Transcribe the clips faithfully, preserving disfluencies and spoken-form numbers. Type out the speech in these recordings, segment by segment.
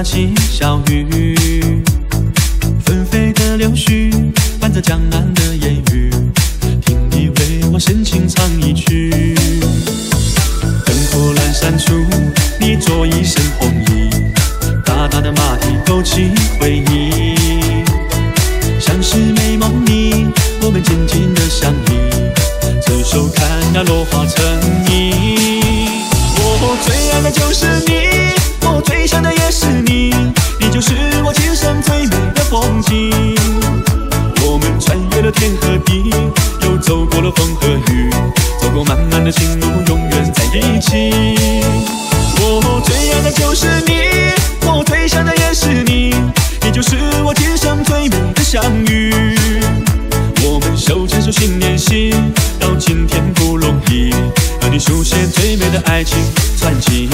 起小雨，纷飞的柳絮伴着江南的烟雨，听你为我深情唱一曲。灯火阑珊处，你着一身红衣，大大的马蹄勾起回忆，像是美梦里我们紧紧的相依，执手看那落花成泥。我最爱的就是你，我最想的也是你，你就是我今生最美的风景。我们穿越了天和地，又走过了风和雨，走过漫漫的情路，永远在一起。我最爱的就是你，我最想的也是你，你就是我今生最美的相遇。我们手牵手心连心，到今天不容易，和你书写最美的爱情传奇。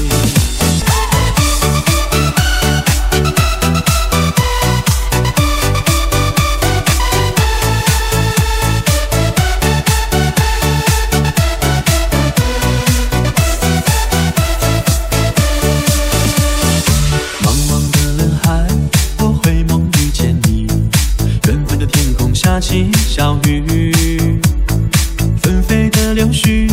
茫茫的人海，我会梦遇见你，缘分的天空下起小雨，纷飞的柳絮